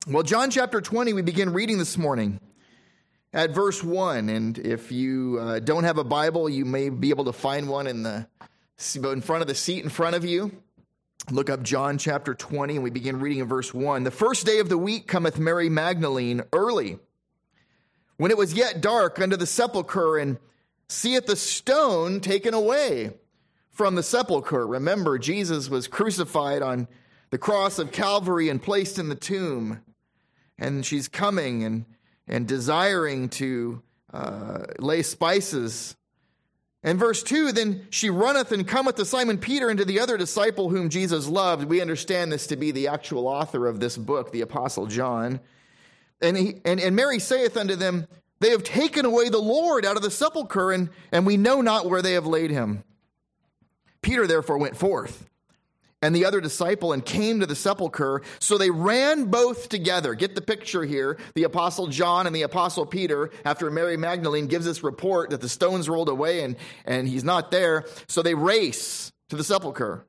Well, John chapter 20, we begin reading this morning at verse 1. And if you don't have a Bible, you may be able to find one in front of the seat in front of you. Look up John chapter 20, and we begin reading in verse 1. The first day of the week cometh Mary Magdalene early, when it was yet dark, unto the sepulchre, and seeth the stone taken away from the sepulchre. Remember, Jesus was crucified on the cross of Calvary and placed in the tomb. And she's coming and desiring to lay spices. And verse 2, then she runneth and cometh to Simon Peter and to the other disciple whom Jesus loved. We understand this to be the actual author of this book, the Apostle John. And Mary saith unto them, they have taken away the Lord out of the sepulchre, and we know not where they have laid him. Peter therefore went forth, and the other disciple, and came to the sepulchre. So they ran both together. Get the picture here. The Apostle John and the Apostle Peter, after Mary Magdalene gives this report that the stone's rolled away and he's not there. So they race to the sepulchre.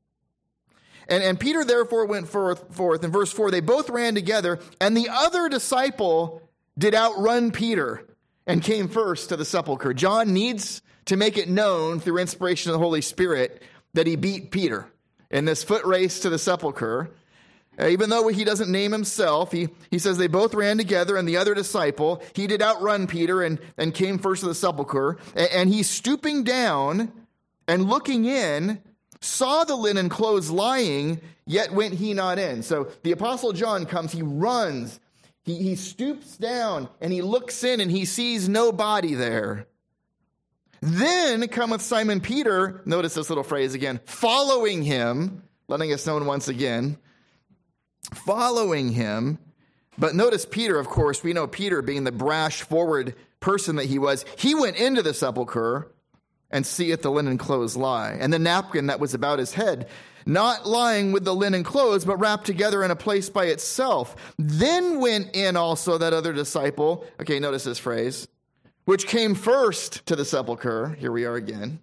And Peter therefore went forth. In verse 4, they both ran together, and the other disciple did outrun Peter and came first to the sepulchre. John needs to make it known through inspiration of the Holy Spirit that he beat Peter in this foot race to the sepulchre. Even though he doesn't name himself, he says they both ran together, and the other disciple, he did outrun Peter and came first to the sepulchre. And he, stooping down and looking in, saw the linen clothes lying, yet went he not in. So the Apostle John comes, he runs, he stoops down, and he looks in, and he sees no body there. Then cometh Simon Peter, notice this little phrase again, following him, letting us know once again, following him. But notice Peter, of course, we know Peter being the brash, forward person that he was, he went into the sepulchre and seeth the linen clothes lie, and the napkin that was about his head, not lying with the linen clothes, but wrapped together in a place by itself. Then went in also that other disciple, okay, notice this phrase, which came first to the sepulchre. Here we are again.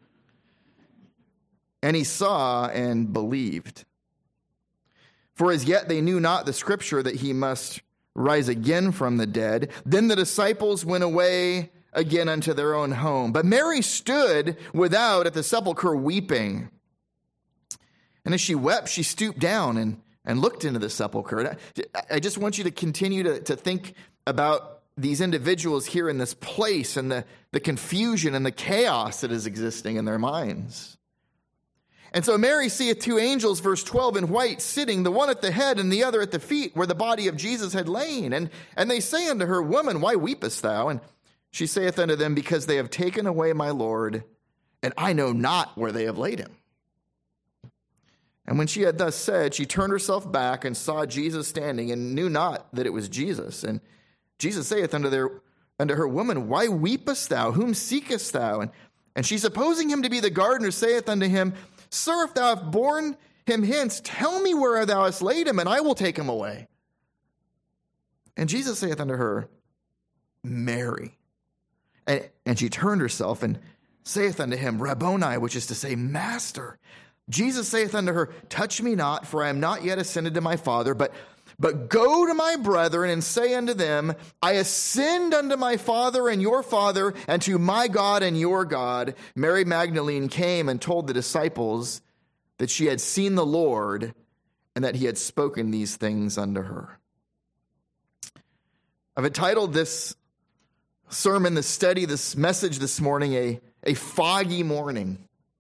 And he saw and believed. For as yet they knew not the scripture that he must rise again from the dead. Then the disciples went away again unto their own home. But Mary stood without at the sepulchre weeping. And as she wept, she stooped down and looked into the sepulchre. I just want you to continue to think about these individuals here in this place and the confusion and the chaos that is existing in their minds. And so Mary seeth two angels, verse 12, in white, sitting, the one at the head and the other at the feet, where the body of Jesus had lain. And they say unto her, Woman, why weepest thou? And she saith unto them, Because they have taken away my Lord, and I know not where they have laid him. And when she had thus said, she turned herself back and saw Jesus standing, and knew not that it was Jesus. And Jesus saith unto her, Woman, why weepest thou? Whom seekest thou? And she, supposing him to be the gardener, saith unto him, Sir, if thou hast borne him hence, tell me where thou hast laid him, and I will take him away. And Jesus saith unto her, Mary. And she turned herself and saith unto him, Rabboni, which is to say, Master. Jesus saith unto her, Touch me not, for I am not yet ascended to my Father, but go to my brethren and say unto them, I ascend unto my Father and your Father, and to my God and your God. Mary Magdalene came and told the disciples that she had seen the Lord and that he had spoken these things unto her. I've entitled this sermon, this study, this message this morning, a foggy morning.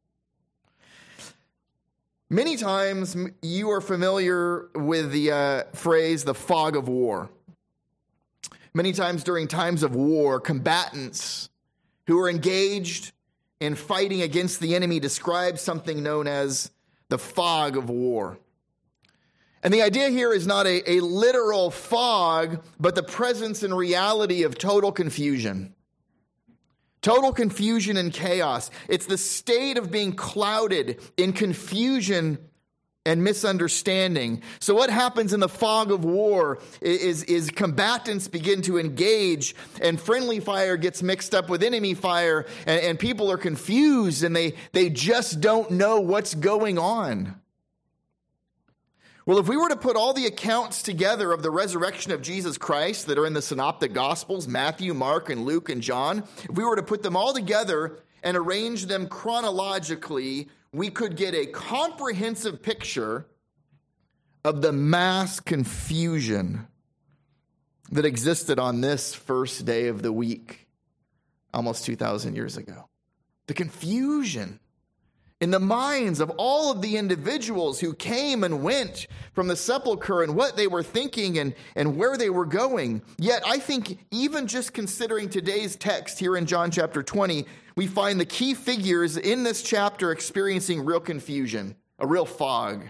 Many times you are familiar with the phrase, the fog of war. Many times during times of war, combatants who are engaged in fighting against the enemy describe something known as the fog of war. And the idea here is not a literal fog, but the presence and reality of total confusion. Total confusion and chaos. It's the state of being clouded in confusion and misunderstanding. So what happens in the fog of war is combatants begin to engage, and friendly fire gets mixed up with enemy fire, and people are confused, and they just don't know what's going on. Well, if we were to put all the accounts together of the resurrection of Jesus Christ that are in the Synoptic Gospels, Matthew, Mark, and Luke, and John, if we were to put them all together and arrange them chronologically, we could get a comprehensive picture of the mass confusion that existed on this first day of the week, almost 2,000 years ago. The confusion in the minds of all of the individuals who came and went from the sepulcher and what they were thinking and where they were going. Yet I think even just considering today's text here in John chapter 20, we find the key figures in this chapter experiencing real confusion, a real fog.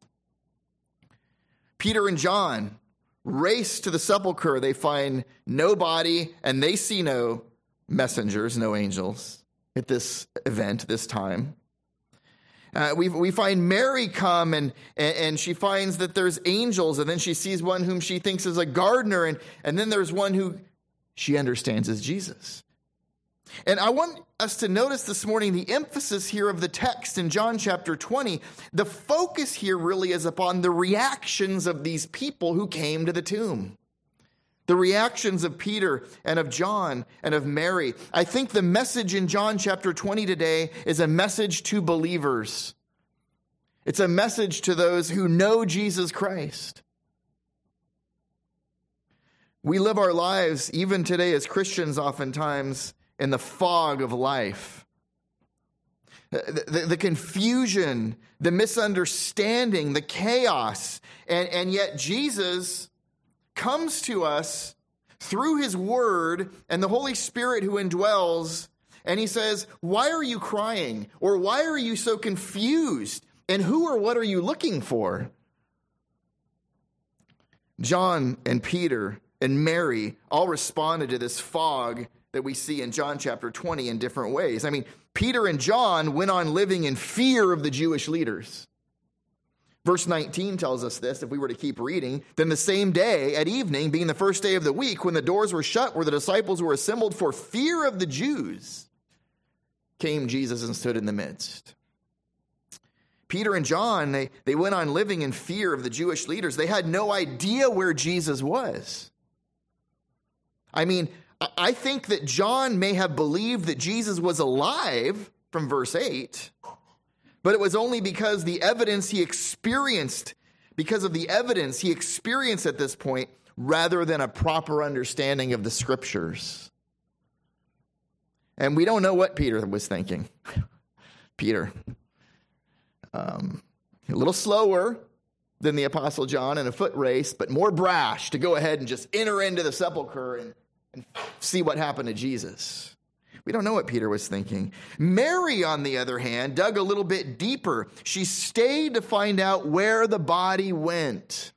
Peter and John race to the sepulcher. They find no body and they see no messengers, no angels at this event, this time. We find Mary come and she finds that there's angels, and then she sees one whom she thinks is a gardener, and then there's one who she understands is Jesus. And I want us to notice this morning the emphasis here of the text in John chapter 20. The focus here really is upon the reactions of these people who came to the tomb. The reactions of Peter and of John and of Mary. I think the message in John chapter 20 today is a message to believers. It's a message to those who know Jesus Christ. We live our lives, even today as Christians, oftentimes in the fog of life. The confusion, the misunderstanding, the chaos, and yet Jesus comes to us through his word and the Holy Spirit who indwells, and he says, why are you crying? Or why are you so confused? And who or what are you looking for? John and Peter and Mary all responded to this fog that we see in John chapter 20 in different ways. I mean, Peter and John went on living in fear of the Jewish leaders. Verse 19 tells us this, if we were to keep reading. Then the same day at evening, being the first day of the week, when the doors were shut where the disciples were assembled for fear of the Jews, came Jesus and stood in the midst. Peter and John, they went on living in fear of the Jewish leaders. They had no idea where Jesus was. I mean, I think that John may have believed that Jesus was alive from verse 8, but it was only because the evidence he experienced, because of the evidence he experienced at this point, rather than a proper understanding of the scriptures. And we don't know what Peter was thinking. Peter, a little slower than the Apostle John in a foot race, but more brash to go ahead and just enter into the sepulcher and see what happened to Jesus. We don't know what Peter was thinking. Mary, on the other hand, dug a little bit deeper. She stayed to find out where the body went.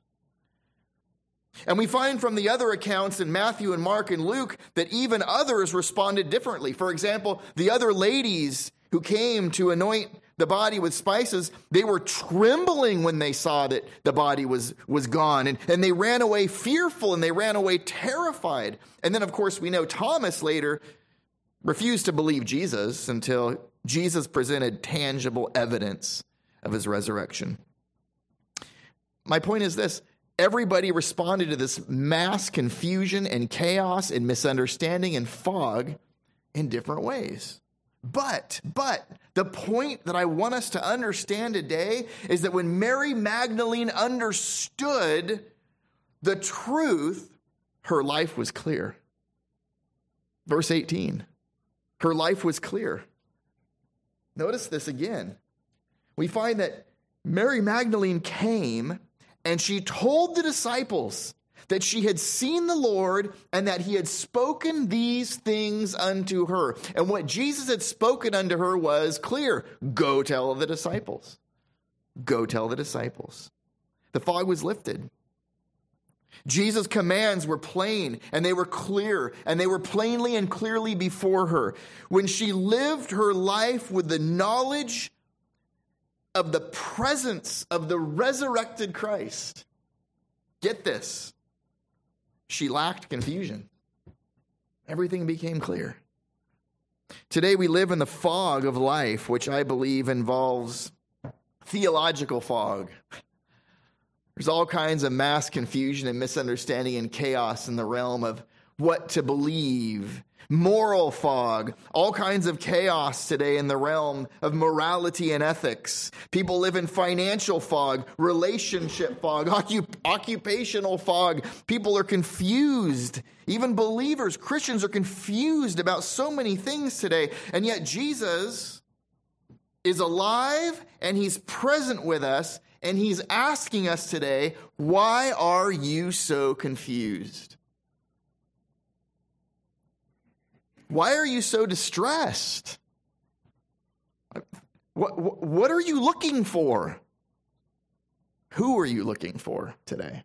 And we find from the other accounts in Matthew and Mark and Luke that even others responded differently. For example, the other ladies who came to anoint the body with spices, they were trembling when they saw that the body was gone. And they ran away fearful, and they ran away terrified. And then, of course, we know Thomas later refused to believe Jesus until Jesus presented tangible evidence of his resurrection. My point is this: everybody responded to this mass confusion and chaos and misunderstanding and fog in different ways. But the point that I want us to understand today is that when Mary Magdalene understood the truth, her life was clear. Verse 18, her life was clear. Notice this again. We find that Mary Magdalene came and she told the disciples that she had seen the Lord and that he had spoken these things unto her. And what Jesus had spoken unto her was clear. Go tell the disciples. Go tell the disciples. The fog was lifted. Jesus' commands were plain and they were clear and they were plainly and clearly before her. When she lived her life with the knowledge of the presence of the resurrected Christ, get this, she lacked confusion. Everything became clear. Today we live in the fog of life, which I believe involves theological fog. There's all kinds of mass confusion and misunderstanding and chaos in the realm of what to believe. Moral fog, all kinds of chaos today in the realm of morality and ethics. People live in financial fog, relationship fog, occupational fog. People are confused. Even believers, Christians are confused about so many things today. And yet Jesus is alive and he's present with us, and he's asking us today, why are you so confused? Why are you so distressed? What are you looking for? Who are you looking for today?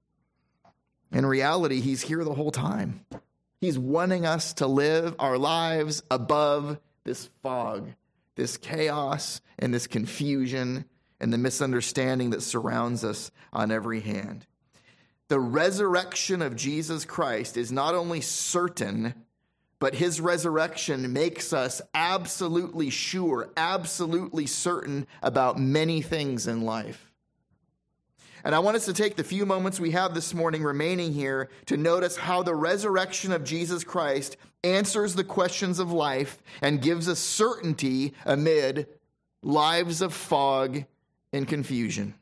In reality, he's here the whole time. He's wanting us to live our lives above this fog, this chaos, and this confusion, and the misunderstanding that surrounds us on every hand. The resurrection of Jesus Christ is not only certain, but his resurrection makes us absolutely sure, absolutely certain about many things in life. And I want us to take the few moments we have this morning remaining here to notice how the resurrection of Jesus Christ answers the questions of life and gives us certainty amid lives of fog and confusion.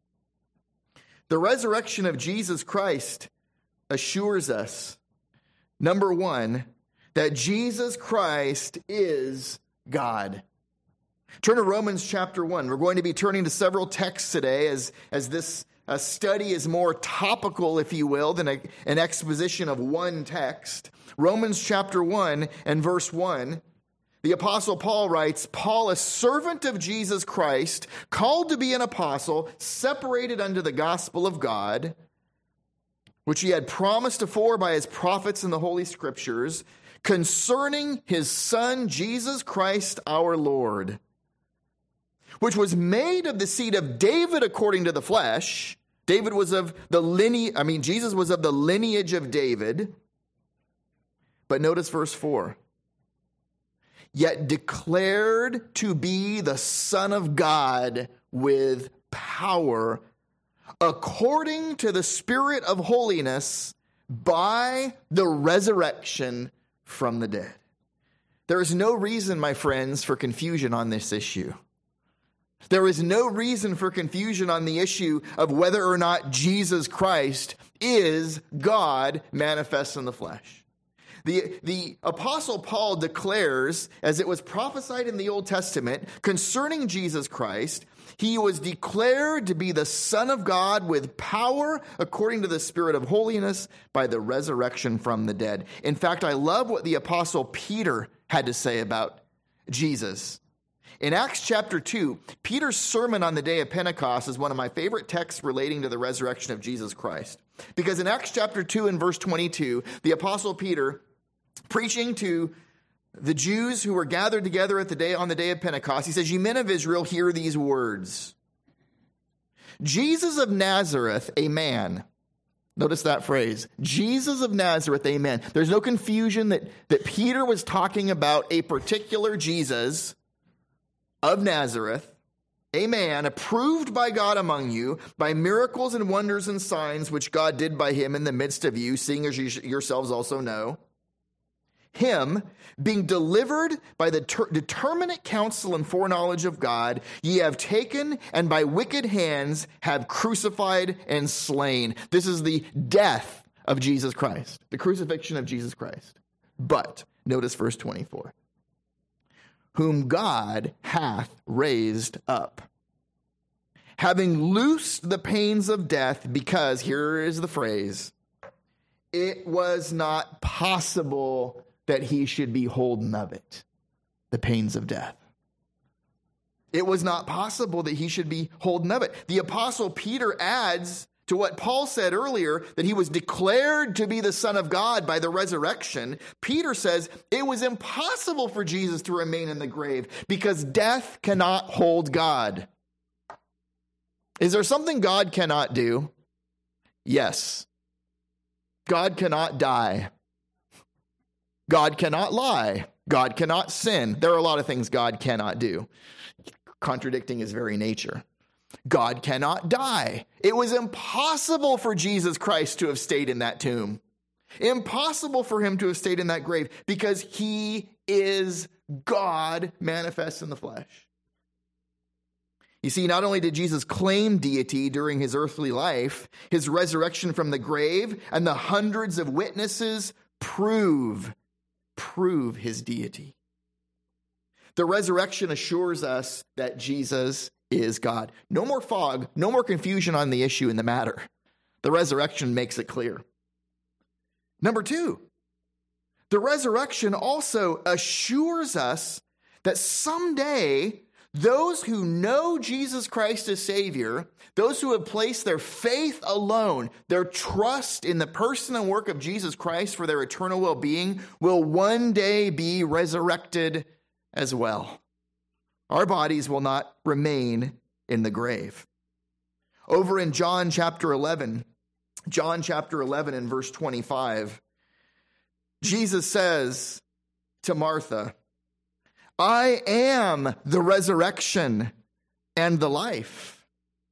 The resurrection of Jesus Christ assures us, number one, that Jesus Christ is God. Turn to Romans chapter 1. We're going to be turning to several texts today as this study is more topical, if you will, than an exposition of one text. Romans chapter 1 and verse 1. The Apostle Paul writes, Paul, a servant of Jesus Christ, called to be an apostle, separated unto the gospel of God, which he had promised afore by his prophets in the Holy Scriptures, concerning his Son, Jesus Christ our Lord, which was made of the seed of David according to the flesh. Jesus was of the lineage of David. But notice verse 4. Yet declared to be the Son of God with power, according to the Spirit of holiness, by the resurrection from the dead. There is no reason, my friends, for confusion on this issue. There is no reason for confusion on the issue of whether or not Jesus Christ is God manifest in the flesh. The Apostle Paul declares, as it was prophesied in the Old Testament concerning Jesus Christ, he was declared to be the Son of God with power according to the Spirit of holiness by the resurrection from the dead. In fact, I love what the Apostle Peter had to say about Jesus. In Acts chapter 2, Peter's sermon on the day of Pentecost is one of my favorite texts relating to the resurrection of Jesus Christ. Because in Acts chapter 2 and verse 22, the Apostle Peter, preaching to the Jews who were gathered together on the day of Pentecost, he says, "Ye men of Israel, hear these words. Jesus of Nazareth, a man." Notice that phrase, Jesus of Nazareth, a man. There's no confusion that Peter was talking about a particular Jesus of Nazareth, a man approved by God among you by miracles and wonders and signs which God did by him in the midst of you, seeing as you yourselves also know. Him, being delivered by the determinate counsel and foreknowledge of God, ye have taken and by wicked hands have crucified and slain. This is the death of Jesus Christ, the crucifixion of Jesus Christ. But, notice verse 24. Whom God hath raised up, having loosed the pains of death, because, here is the phrase, it was not possible that he should be holden of it, the pains of death. It was not possible that he should be holden of it. The Apostle Peter adds to what Paul said earlier, that he was declared to be the Son of God by the resurrection. Peter says it was impossible for Jesus to remain in the grave because death cannot hold God. Is there something God cannot do? Yes. God cannot die. God cannot lie. God cannot sin. There are a lot of things God cannot do, contradicting his very nature. God cannot die. It was impossible for Jesus Christ to have stayed in that tomb. Impossible for him to have stayed in that grave because he is God manifest in the flesh. You see, not only did Jesus claim deity during his earthly life, his resurrection from the grave and the hundreds of witnesses prove his deity. The resurrection assures us that Jesus is God. No more fog, no more confusion on the issue and the matter. The resurrection makes it clear. Number two, the resurrection also assures us that someday those who know Jesus Christ as Savior, those who have placed their faith alone, their trust in the person and work of Jesus Christ for their eternal well-being, will one day be resurrected as well. Our bodies will not remain in the grave. Over in John chapter 11 and verse 25, Jesus says to Martha, I am the resurrection and the life.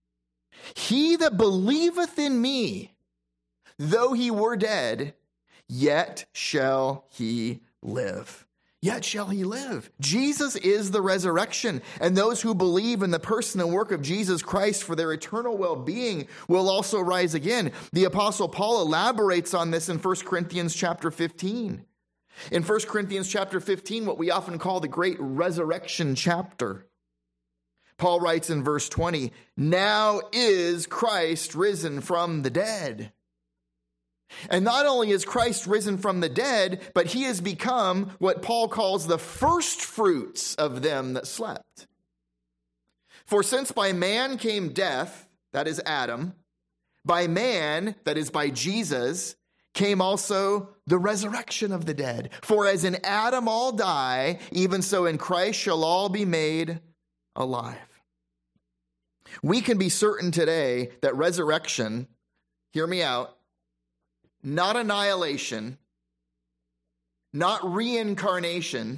He that believeth in me, though he were dead, yet shall he live. Yet shall he live. Jesus is the resurrection, and those who believe in the person and work of Jesus Christ for their eternal well-being will also rise again. The Apostle Paul elaborates on this in 1 Corinthians chapter 15. In 1 Corinthians chapter 15, what we often call the great resurrection chapter, Paul writes in verse 20, now is Christ risen from the dead. And not only is Christ risen from the dead, but he has become what Paul calls the first fruits of them that slept. For since by man came death, that is Adam, by man, that is by Jesus, came also the resurrection of the dead. For as in Adam all die, even so in Christ shall all be made alive. We can be certain today that resurrection, hear me out, not annihilation, not reincarnation,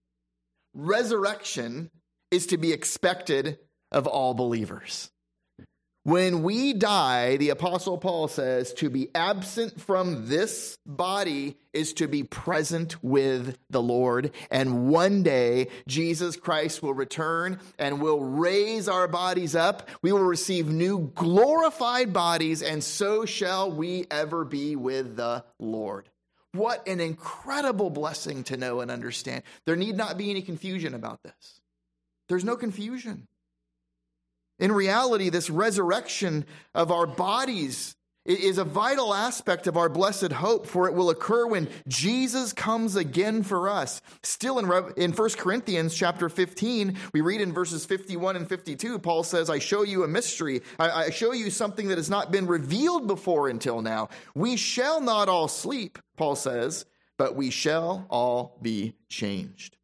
resurrection is to be expected of all believers. When we die, the Apostle Paul says, to be absent from this body is to be present with the Lord. And one day, Jesus Christ will return and will raise our bodies up. We will receive new glorified bodies, and so shall we ever be with the Lord. What an incredible blessing to know and understand. There need not be any confusion about this. There's no confusion. In reality, this resurrection of our bodies is a vital aspect of our blessed hope, for it will occur when Jesus comes again for us. Still in 1 Corinthians chapter 15, we read in verses 51 and 52, Paul says, I show you a mystery. I show you something that has not been revealed before until now. We shall not all sleep, Paul says, but we shall all be changed.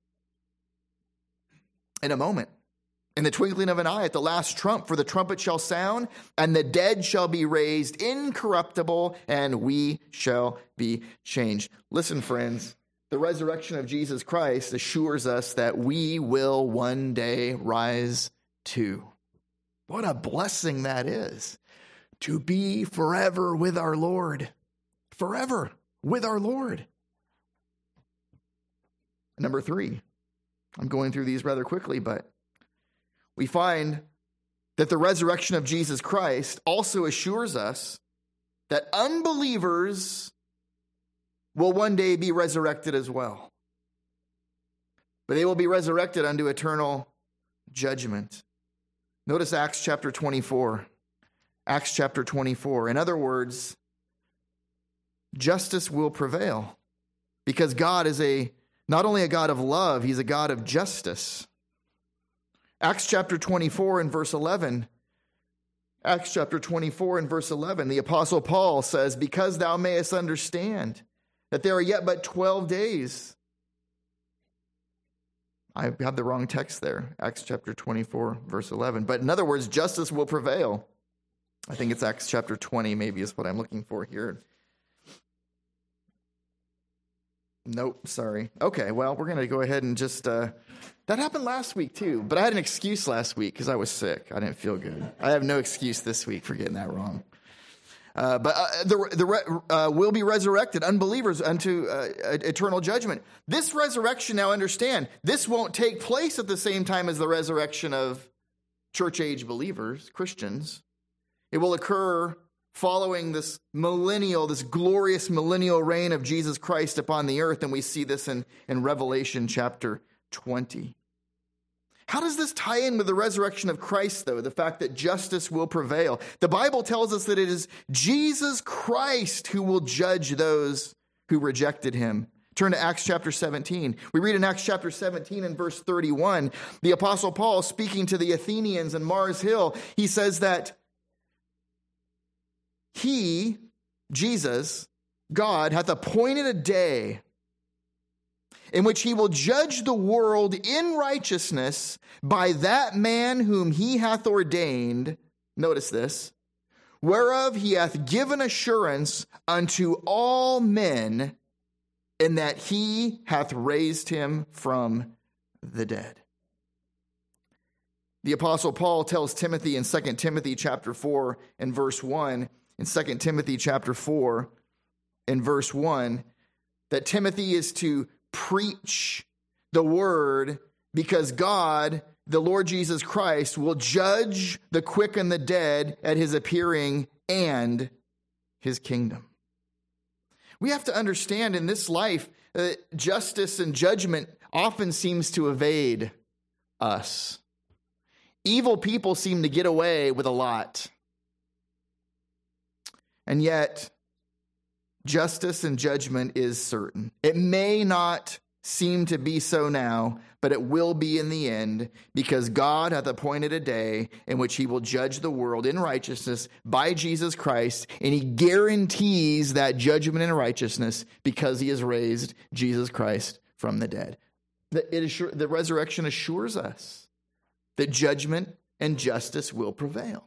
In a moment, in the twinkling of an eye, at the last trump, for the trumpet shall sound, and the dead shall be raised incorruptible, and we shall be changed. Listen, friends, the resurrection of Jesus Christ assures us that we will one day rise too. What a blessing that is, to be forever with our Lord. Forever with our Lord. Number 3, I'm going through these rather quickly, but we find that the resurrection of Jesus Christ also assures us that unbelievers will one day be resurrected as well. But they will be resurrected unto eternal judgment. Notice Acts chapter 24. Acts chapter 24. In other words, justice will prevail because God is not only a God of love, he's a God of justice. Acts chapter 24 and verse 11. Acts chapter 24 and verse 11. The Apostle Paul says, because thou mayest understand that there are yet but 12 days. I have the wrong text there. Acts chapter 24, verse 11. But in other words, justice will prevail. I think it's Acts chapter 20 maybe is what I'm looking for here. Nope, sorry. Okay, well, we're going to go ahead and just... that happened last week, too. But I had an excuse last week because I was sick. I didn't feel good. I have no excuse this week for getting that wrong. Will be resurrected, unbelievers, unto eternal judgment. This resurrection, now understand, this won't take place at the same time as the resurrection of church-age believers, Christians. It will occur following this glorious millennial reign of Jesus Christ upon the earth, and we see this in Revelation chapter 20. How does this tie in with the resurrection of Christ, though, the fact that justice will prevail? The Bible tells us that it is Jesus Christ who will judge those who rejected him. Turn to Acts chapter 17. We read in Acts chapter 17 and verse 31, the Apostle Paul, speaking to the Athenians in Mars Hill, he says that he, Jesus, God, hath appointed a day in which he will judge the world in righteousness by that man whom he hath ordained, notice this, whereof he hath given assurance unto all men, in that he hath raised him from the dead. The Apostle Paul tells Timothy in 2 Timothy chapter 4 and verse 1, in 2 Timothy chapter 4 and verse 1, that Timothy is to preach the word because God, the Lord Jesus Christ, will judge the quick and the dead at his appearing and his kingdom. We have to understand in this life, justice and judgment often seems to evade us. Evil people seem to get away with a lot. And yet, justice and judgment is certain. It may not seem to be so now, but it will be in the end, because God hath appointed a day in which he will judge the world in righteousness by Jesus Christ, and he guarantees that judgment and righteousness because he has raised Jesus Christ from the dead. The resurrection assures us that judgment and justice will prevail.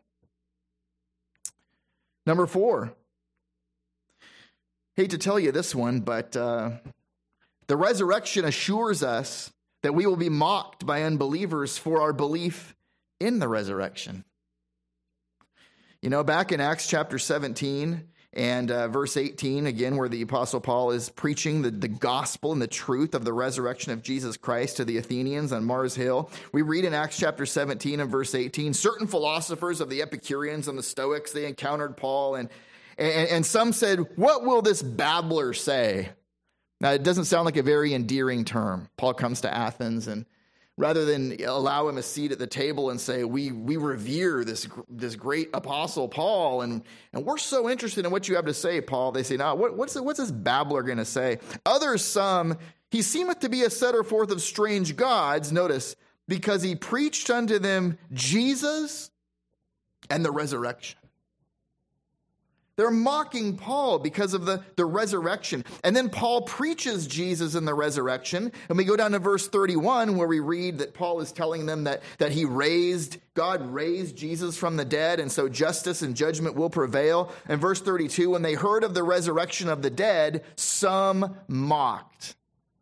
Number 4. Hate to tell you this one, but the resurrection assures us that we will be mocked by unbelievers for our belief in the resurrection. You know, back in Acts chapter 17 and verse 18, again, where the Apostle Paul is preaching the gospel and the truth of the resurrection of Jesus Christ to the Athenians on Mars Hill, we read in Acts chapter 17 and verse 18, certain philosophers of the Epicureans and the Stoics, they encountered Paul, and some said, "What will this babbler say?" Now, it doesn't sound like a very endearing term. Paul comes to Athens, and rather than allow him a seat at the table and say, we revere this great apostle Paul, and we're so interested in what you have to say, Paul, they say, "No, what's this babbler going to say?" Others, some, he seemeth to be a setter forth of strange gods, notice, because he preached unto them Jesus and the resurrection. They're mocking Paul because of the resurrection. And then Paul preaches Jesus in the resurrection. And we go down to verse 31 where we read that Paul is telling them that God raised Jesus from the dead, and so justice and judgment will prevail. And verse 32, when they heard of the resurrection of the dead, some mocked.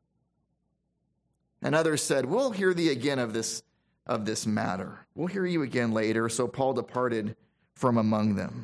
And others said, "We'll hear thee again of this matter. We'll hear you again later." So Paul departed from among them.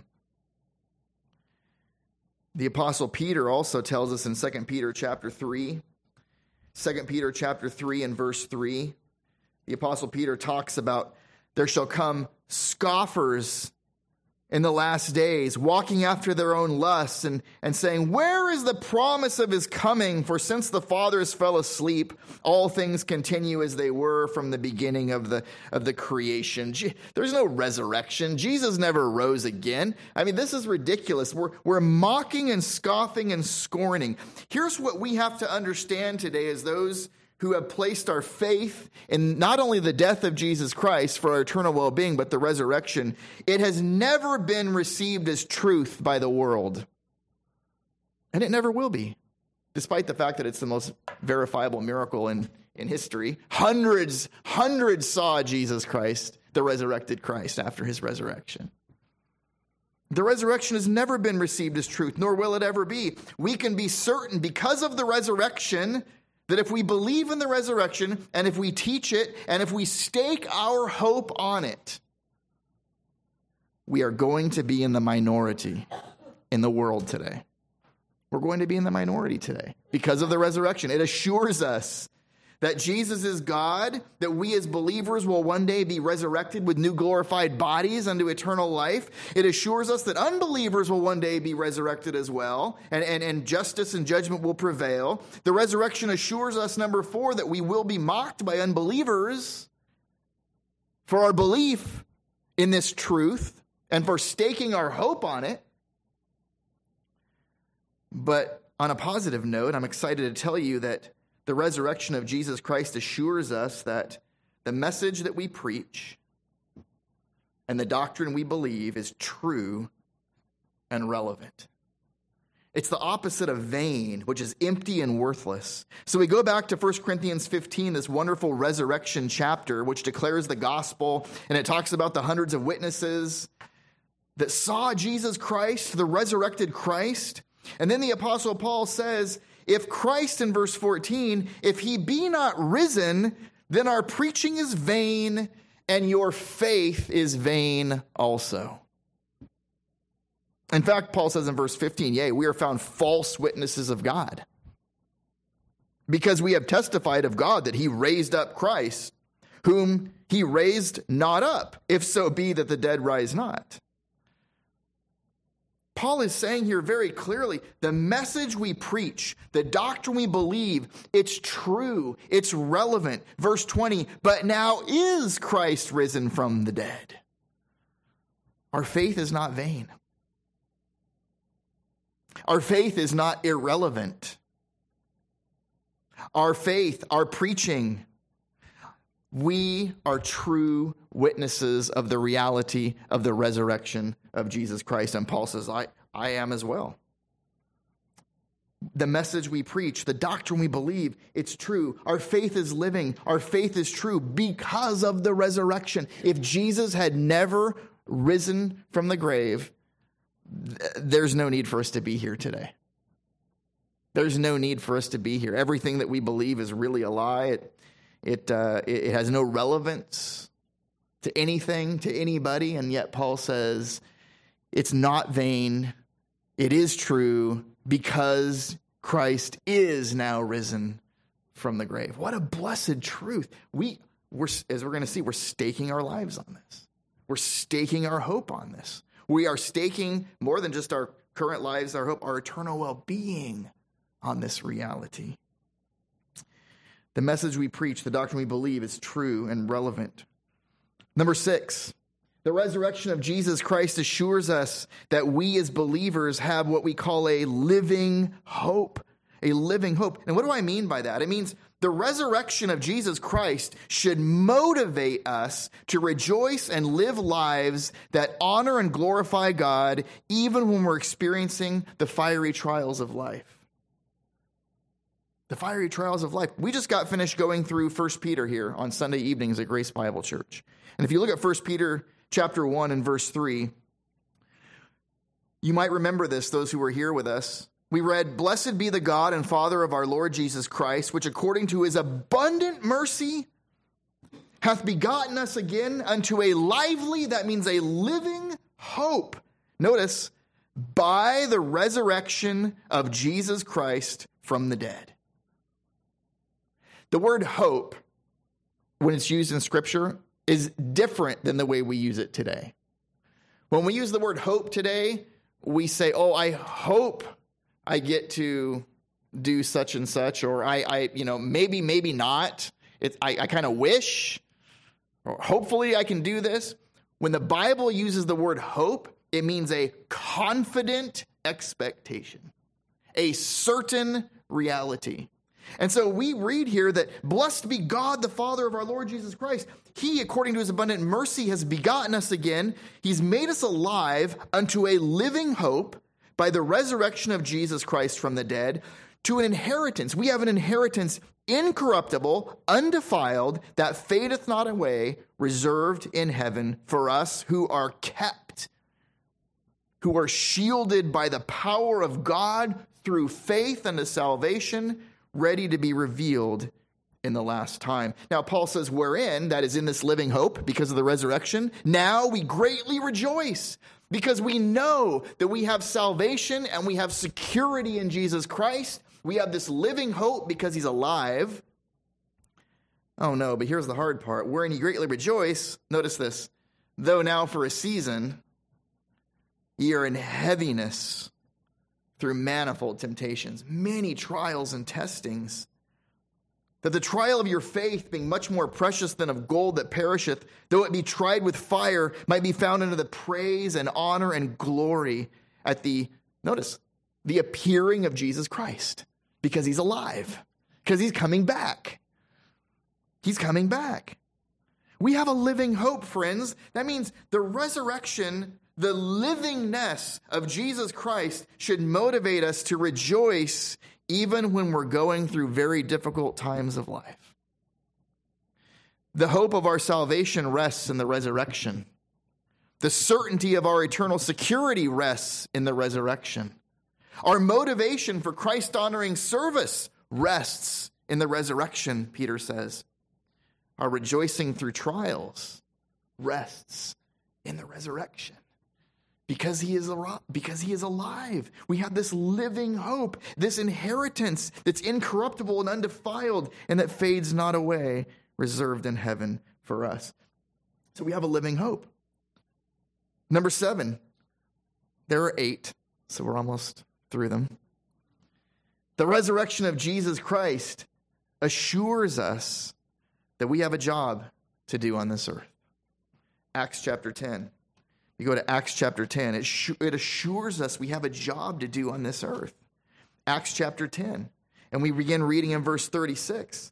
The Apostle Peter also tells us in 2 Peter chapter 3, 2 Peter chapter 3 and verse 3, the Apostle Peter talks about there shall come scoffers in the last days, walking after their own lusts and saying, "Where is the promise of his coming? For since the fathers fell asleep, all things continue as they were from the beginning of the creation." There's no resurrection. Jesus never rose again. I mean, this is ridiculous. We're mocking and scoffing and scorning. Here's what we have to understand today as those who have placed our faith in not only the death of Jesus Christ for our eternal well-being, but the resurrection. It has never been received as truth by the world. And it never will be, despite the fact that it's the most verifiable miracle in history. Hundreds saw Jesus Christ, the resurrected Christ, after his resurrection. The resurrection has never been received as truth, nor will it ever be. We can be certain because of the resurrection that if we believe in the resurrection and if we teach it and if we stake our hope on it, we are going to be in the minority in the world today. We're going to be in the minority today because of the resurrection. It assures us that Jesus is God, that we as believers will one day be resurrected with new glorified bodies unto eternal life. It assures us that unbelievers will one day be resurrected as well, and justice and judgment will prevail. The resurrection assures us, number 4, that we will be mocked by unbelievers for our belief in this truth and for staking our hope on it. But on a positive note, I'm excited to tell you that the resurrection of Jesus Christ assures us that the message that we preach and the doctrine we believe is true and relevant. It's the opposite of vain, which is empty and worthless. So we go back to 1 Corinthians 15, this wonderful resurrection chapter, which declares the gospel, and it talks about the hundreds of witnesses that saw Jesus Christ, the resurrected Christ. And then the Apostle Paul says, if Christ, in verse 14, if he be not risen, then our preaching is vain, and your faith is vain also. In fact, Paul says in verse 15, yea, we are found false witnesses of God, because we have testified of God that he raised up Christ, whom he raised not up, if so be that the dead rise not. Paul is saying here very clearly, the message we preach, the doctrine we believe, it's true, it's relevant. Verse 20, but now is Christ risen from the dead. Our faith is not vain. Our faith is not irrelevant. Our faith, our preaching, we are true witnesses of the reality of the resurrection of Jesus Christ. And Paul says, I am as well. The message we preach, the doctrine we believe, it's true. Our faith is living. Our faith is true because of the resurrection. If Jesus had never risen from the grave, there's no need for us to be here today. There's no need for us to be here. Everything that we believe is really a lie. It has no relevance to anything, to anybody, and yet Paul says it's not vain. It is true because Christ is now risen from the grave. What a blessed truth. We're, as we're going to see, we're staking our lives on this. We're staking our hope on this. We are staking more than just our current lives, our hope, our eternal well-being on this reality. The message we preach, the doctrine we believe is true and relevant. Number 6, the resurrection of Jesus Christ assures us that we as believers have what we call a living hope. A living hope. And what do I mean by that? It means the resurrection of Jesus Christ should motivate us to rejoice and live lives that honor and glorify God even when we're experiencing the fiery trials of life. The fiery trials of life. We just got finished going through 1 Peter here on Sunday evenings at Grace Bible Church. And if you look at 1 Peter chapter 1 and verse 3, you might remember this, those who were here with us. We read, blessed be the God and Father of our Lord Jesus Christ, which according to his abundant mercy hath begotten us again unto a lively, that means a living hope. Notice, by the resurrection of Jesus Christ from the dead. The word hope, when it's used in Scripture, is different than the way we use it today. When we use the word hope today, we say, oh, I hope I get to do such and such, or I maybe not. I kind of wish, or hopefully I can do this. When the Bible uses the word hope, it means a confident expectation, a certain reality. And so we read here that blessed be God, the Father of our Lord Jesus Christ. He, according to his abundant mercy, has begotten us again. He's made us alive unto a living hope by the resurrection of Jesus Christ from the dead, to an inheritance. We have an inheritance incorruptible, undefiled, that fadeth not away, reserved in heaven for us who are kept who are shielded by the power of God through faith unto salvation, ready to be revealed in the last time. Now, Paul says, wherein, that is in this living hope because of the resurrection, now we greatly rejoice because we know that we have salvation and we have security in Jesus Christ. We have this living hope because he's alive. Oh no, but here's the hard part. Wherein ye greatly rejoice, notice this, though now for a season, ye are in heaviness through manifold temptations, many trials and testings, that the trial of your faith, being much more precious than of gold that perisheth, though it be tried with fire, might be found unto the praise and honor and glory at the, notice, the appearing of Jesus Christ, because he's alive, because he's coming back. He's coming back. We have a living hope, friends. That means the resurrection, the livingness of Jesus Christ should motivate us to rejoice even when we're going through very difficult times of life. The hope of our salvation rests in the resurrection. The certainty of our eternal security rests in the resurrection. Our motivation for Christ-honoring service rests in the resurrection, Peter says. Our rejoicing through trials rests in the resurrection. Because he is alive. We have this living hope, this inheritance that's incorruptible and undefiled and that fades not away, reserved in heaven for us. So we have a living hope. Number 7, there are 8, so we're almost through them. The resurrection of Jesus Christ assures us that we have a job to do on this earth. Acts chapter 10. You go to Acts chapter 10. It assures us we have a job to do on this earth. Acts chapter 10. And we begin reading in verse 36.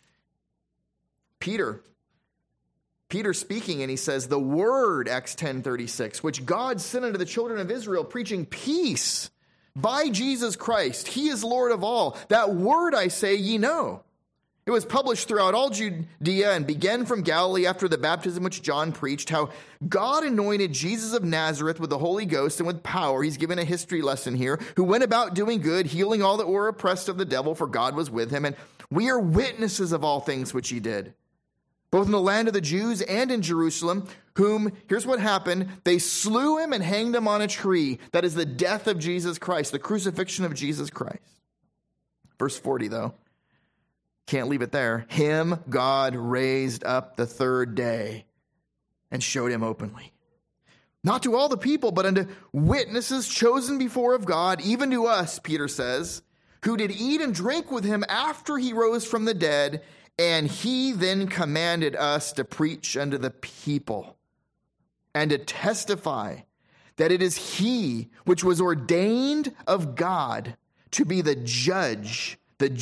Peter speaking, and he says, the word, Acts 10:36, which God sent unto the children of Israel, preaching peace by Jesus Christ. He is Lord of all. That word, I say, ye know. It was published throughout all Judea and began from Galilee after the baptism which John preached, how God anointed Jesus of Nazareth with the Holy Ghost and with power. He's given a history lesson here, who went about doing good, healing all that were oppressed of the devil, for God was with him. And we are witnesses of all things which he did, both in the land of the Jews and in Jerusalem, whom, here's what happened, they slew him and hanged him on a tree. That is the death of Jesus Christ, the crucifixion of Jesus Christ. Verse 40, though. Can't leave it there. Him God raised up the third day and showed him openly. Not to all the people, but unto witnesses chosen before of God, even to us, Peter says, who did eat and drink with him after he rose from the dead, and he then commanded us to preach unto the people and to testify that it is he which was ordained of God to be the judge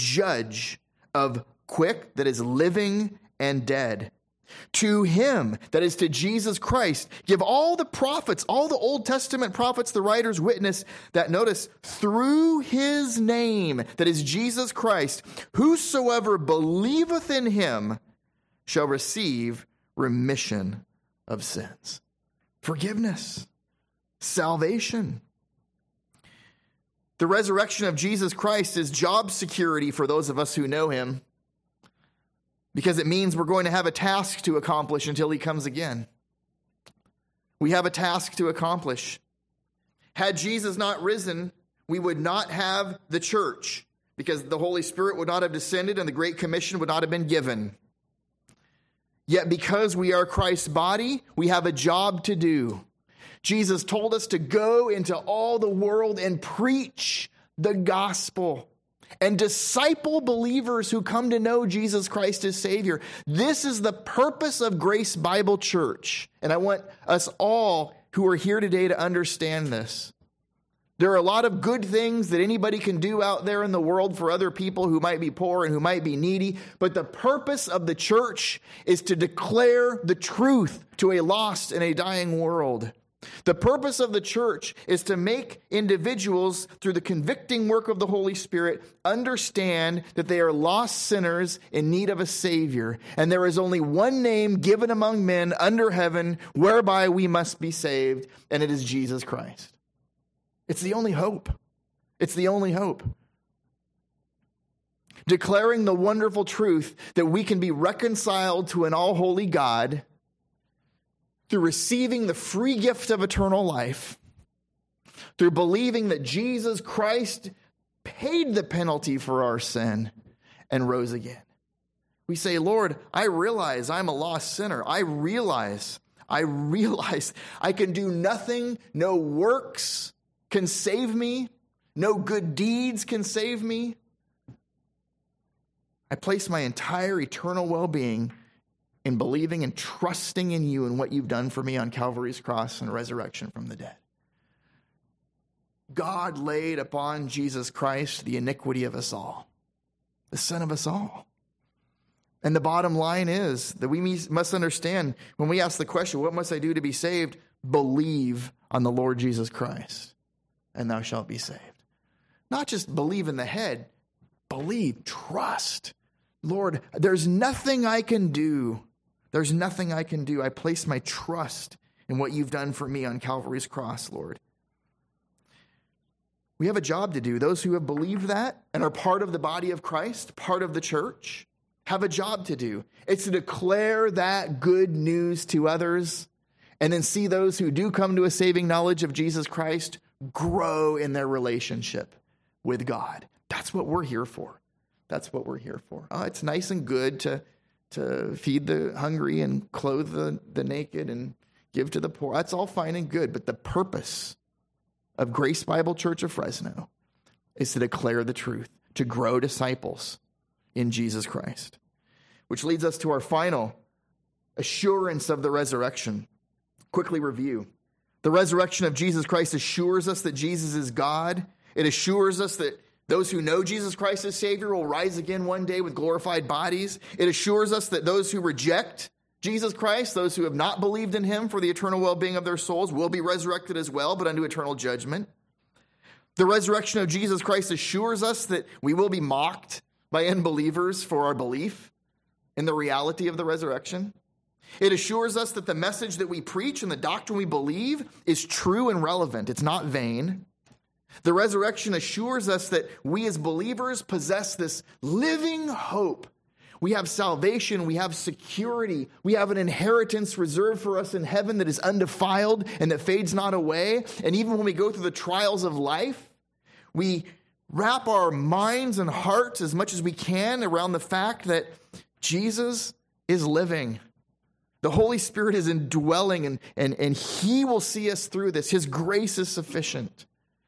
of quick, that is living and dead. To him, that is to Jesus Christ, give all the prophets, all the Old Testament prophets, the writers witness that, notice, through his name, that is Jesus Christ, whosoever believeth in him shall receive remission of sins. Forgiveness, salvation. The resurrection of Jesus Christ is job security for those of us who know him, because it means we're going to have a task to accomplish until he comes again. We have a task to accomplish. Had Jesus not risen, we would not have the church, because the Holy Spirit would not have descended and the Great Commission would not have been given. Yet because we are Christ's body, we have a job to do. Jesus told us to go into all the world and preach the gospel and disciple believers who come to know Jesus Christ as Savior. This is the purpose of Grace Bible Church. And I want us all who are here today to understand this. There are a lot of good things that anybody can do out there in the world for other people who might be poor and who might be needy. But the purpose of the church is to declare the truth to a lost and a dying world. The purpose of the church is to make individuals, through the convicting work of the Holy Spirit, understand that they are lost sinners in need of a Savior. And there is only one name given among men under heaven whereby we must be saved, and it is Jesus Christ. It's the only hope. It's the only hope. Declaring the wonderful truth that we can be reconciled to an all-holy God through receiving the free gift of eternal life, through believing that Jesus Christ paid the penalty for our sin and rose again. We say, Lord, I realize I'm a lost sinner. I realize I can do nothing. No works can save me. No good deeds can save me. I place my entire eternal well-being in believing and trusting in you and what you've done for me on Calvary's cross and resurrection from the dead. God laid upon Jesus Christ the iniquity of us all, the sin of us all. And the bottom line is that we must understand when we ask the question, what must I do to be saved? Believe on the Lord Jesus Christ, and thou shalt be saved. Not just believe in the head, believe, trust. Lord, there's nothing I can do. There's nothing I can do. I place my trust in what you've done for me on Calvary's cross, Lord. We have a job to do. Those who have believed that and are part of the body of Christ, part of the church, have a job to do. It's to declare that good news to others and then see those who do come to a saving knowledge of Jesus Christ grow in their relationship with God. That's what we're here for. That's what we're here for. It's nice and good to feed the hungry and clothe the naked and give to the poor. That's all fine and good. But the purpose of Grace Bible Church of Fresno is to declare the truth, to grow disciples in Jesus Christ. Which leads us to our final assurance of the resurrection. Quickly review. The resurrection of Jesus Christ assures us that Jesus is God. It assures us that those who know Jesus Christ as Savior will rise again one day with glorified bodies. It assures us that those who reject Jesus Christ, those who have not believed in him for the eternal well-being of their souls, will be resurrected as well, but unto eternal judgment. The resurrection of Jesus Christ assures us that we will be mocked by unbelievers for our belief in the reality of the resurrection. It assures us that the message that we preach and the doctrine we believe is true and relevant. It's not vain. The resurrection assures us that we as believers possess this living hope. We have salvation, we have security, we have an inheritance reserved for us in heaven that is undefiled and that fades not away. And even when we go through the trials of life, we wrap our minds and hearts as much as we can around the fact that Jesus is living. The Holy Spirit is indwelling and he will see us through this. His grace is sufficient.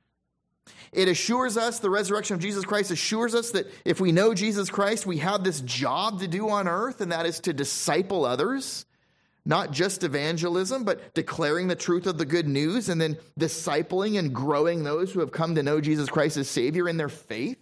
It assures us, the resurrection of Jesus Christ assures us that if we know Jesus Christ, we have this job to do on earth, and that is to disciple others. Not just evangelism, but declaring the truth of the good news and then discipling and growing those who have come to know Jesus Christ as Savior in their faith.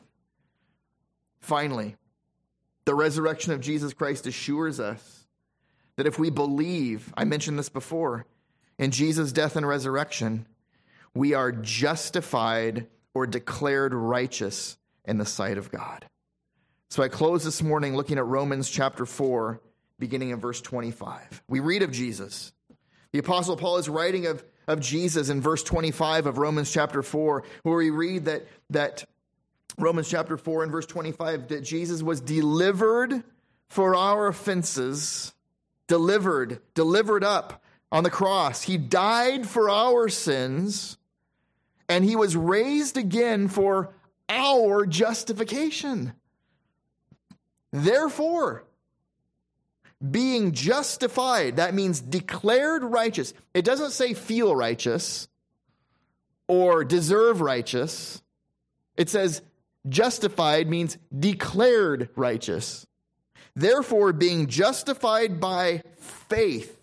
Finally, the resurrection of Jesus Christ assures us that if we believe, I mentioned this before, in Jesus' death and resurrection, we are justified or declared righteous in the sight of God. So I close this morning looking at Romans chapter 4, beginning in verse 25. We read of Jesus. The Apostle Paul is writing of Jesus in verse 25 of Romans chapter 4, where we read that Romans chapter 4 and verse 25, that Jesus was delivered for our offenses, delivered up on the cross. He died for our sins, and he was raised again for our justification. Therefore, being justified, that means declared righteous. It doesn't say feel righteous or deserve righteous. It says justified means declared righteous. Therefore, being justified by faith,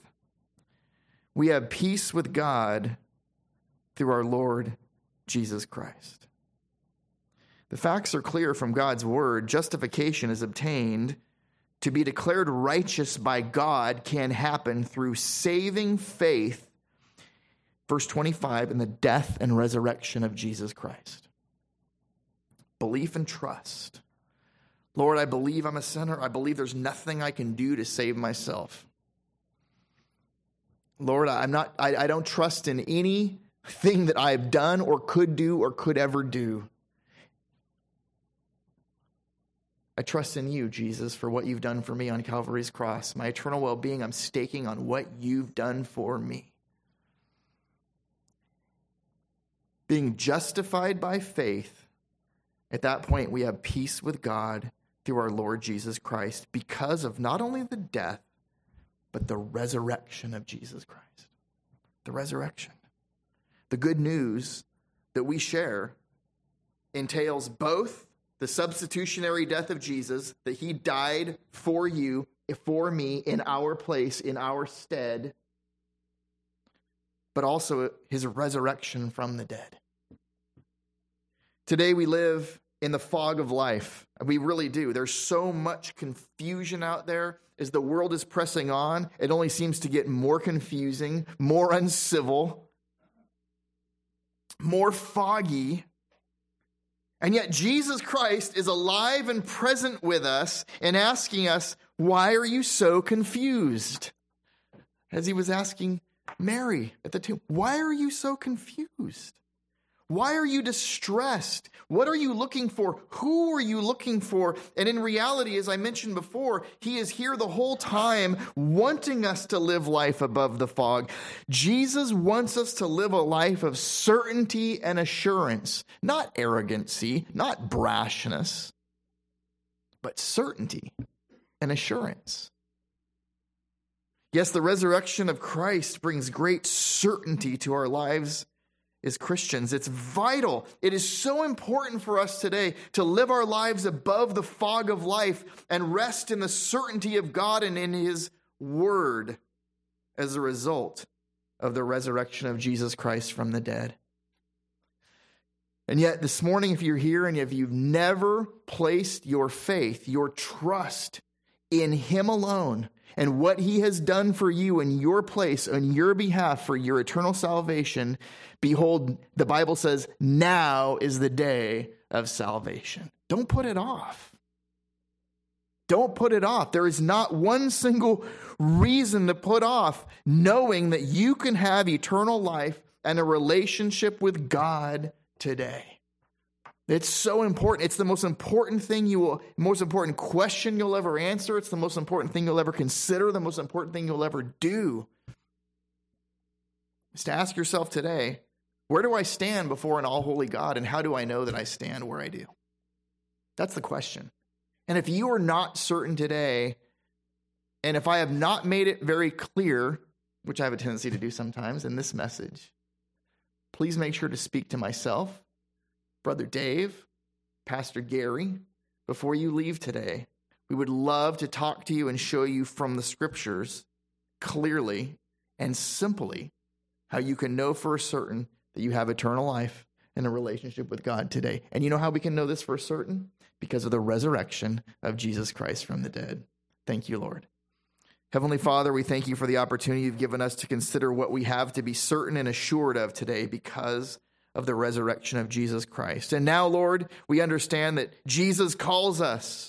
we have peace with God through our Lord Jesus Christ. The facts are clear from God's word. Justification is obtained. To be declared righteous by God can happen through saving faith, verse 25, in the death and resurrection of Jesus Christ. Belief and trust. Lord, I believe I'm a sinner. I believe there's nothing I can do to save myself. Lord, I don't trust in any thing that I have done or could do or could ever do. I trust in you, Jesus, for what you've done for me on Calvary's cross. My eternal well-being, I'm staking on what you've done for me. Being justified by faith, at that point we have peace with God through our Lord Jesus Christ because of not only the death, but the resurrection of Jesus Christ. The resurrection. The good news that we share entails both the substitutionary death of Jesus, that he died for you, for me, in our place, in our stead, but also his resurrection from the dead. Today we live in the fog of life. We really do. There's so much confusion out there. As the world is pressing on, it only seems to get more confusing, more uncivil, more foggy. And yet Jesus Christ is alive and present with us and asking us, why are you so confused? As he was asking Mary at the tomb, why are you so confused? Why are you distressed? What are you looking for? Who are you looking for? And in reality, as I mentioned before, he is here the whole time wanting us to live life above the fog. Jesus wants us to live a life of certainty and assurance, not arrogancy, not brashness, but certainty and assurance. Yes, the resurrection of Christ brings great certainty to our lives as Christians. It's vital. It is so important for us today to live our lives above the fog of life and rest in the certainty of God and in his word as a result of the resurrection of Jesus Christ from the dead. And yet this morning, if you're here and if you've never placed your faith, your trust in him alone and what he has done for you in your place, on your behalf for your eternal salvation, behold, the Bible says, now is the day of salvation. Don't put it off. Don't put it off. There is not one single reason to put off knowing that you can have eternal life and a relationship with God today. It's so important. It's the most important most important question you'll ever answer. It's the most important thing you'll ever consider, the most important thing you'll ever do. Is to ask yourself today, where do I stand before an all-holy God, and how do I know that I stand where I do? That's the question. And if you are not certain today, and if I have not made it very clear, which I have a tendency to do sometimes in this message, please make sure to speak to myself, Brother Dave, Pastor Gary, before you leave today. We would love to talk to you and show you from the scriptures clearly and simply how you can know for certain that you have eternal life and a relationship with God today. And you know how we can know this for certain? Because of the resurrection of Jesus Christ from the dead. Thank you, Lord. Heavenly Father, we thank you for the opportunity you've given us to consider what we have to be certain and assured of today because of the resurrection of Jesus Christ. And now, Lord, we understand that Jesus calls us.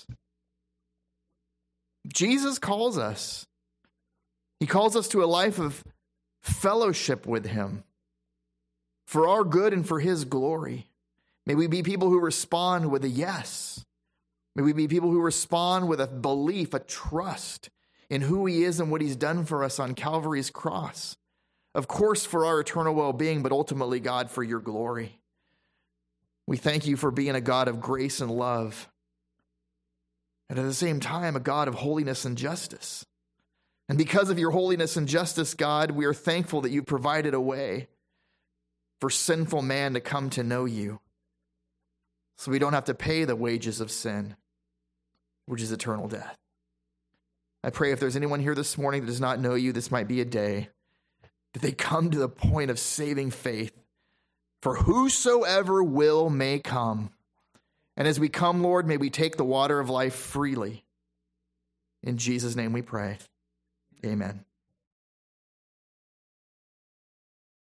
Jesus calls us. He calls us to a life of fellowship with him for our good and for his glory. May we be people who respond with a yes. May we be people who respond with a belief, a trust in who he is and what he's done for us on Calvary's cross. Of course, for our eternal well-being, but ultimately, God, for your glory. We thank you for being a God of grace and love, and at the same time, a God of holiness and justice. And because of your holiness and justice, God, we are thankful that you provided a way for sinful man to come to know you, so we don't have to pay the wages of sin, which is eternal death. I pray if there's anyone here this morning that does not know you, this might be a day that they come to the point of saving faith. For whosoever will may come. And as we come, Lord, may we take the water of life freely. In Jesus' name we pray. Amen.